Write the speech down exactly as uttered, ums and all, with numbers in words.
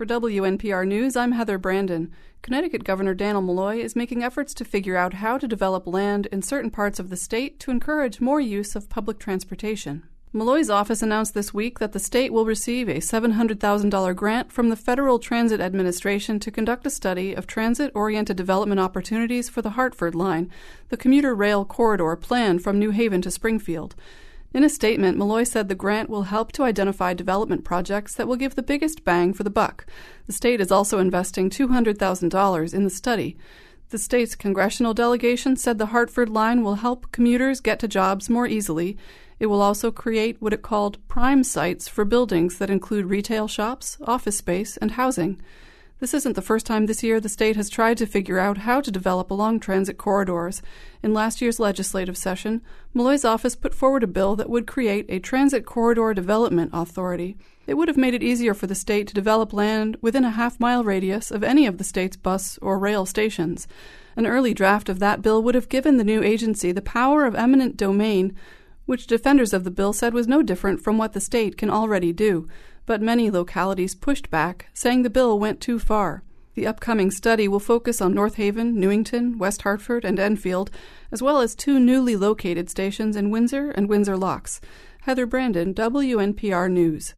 For W N P R News, I'm Heather Brandon. Connecticut Governor Dannel Malloy is making efforts to figure out how to develop land in certain parts of the state to encourage more use of public transportation. Malloy's office announced this week that the state will receive a seven hundred thousand dollars grant from the Federal Transit Administration to conduct a study of transit-oriented development opportunities for the Hartford Line, the commuter rail corridor planned from New Haven to Springfield. In a statement, Malloy said the grant will help to identify development projects that will give the biggest bang for the buck. The state is also investing two hundred thousand dollars in the study. The state's congressional delegation said the Hartford Line will help commuters get to jobs more easily. It will also create what it called prime sites for buildings that include retail shops, office space, and housing. This isn't the first time this year the state has tried to figure out how to develop along transit corridors. In last year's legislative session, Malloy's office put forward a bill that would create a Transit Corridor Development Authority. It would have made it easier for the state to develop land within a half-mile radius of any of the state's bus or rail stations. An early draft of that bill would have given the new agency the power of eminent domain, which defenders of the bill said was no different from what the state can already do. But many localities pushed back, saying the bill went too far. The upcoming study will focus on North Haven, Newington, West Hartford, and Enfield, as well as two newly located stations in Windsor and Windsor Locks. Heather Brandon, W N P R News.